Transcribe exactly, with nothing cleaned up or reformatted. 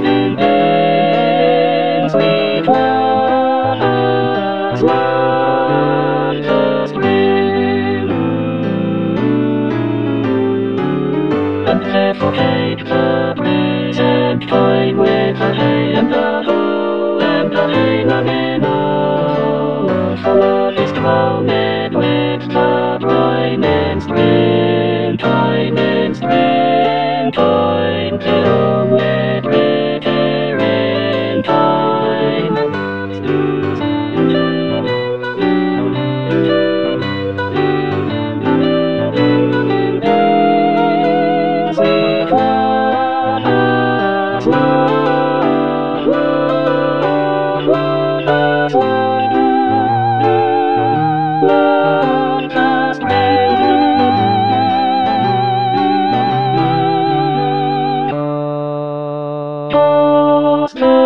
loving hands we clasp like a string, and suffocate the breeze and toy with the hay and the hoe and the hay loving all. For is drowned with the brine and spring, time and spring, time till with return time. As we fly, fly, fly, fly, like a string.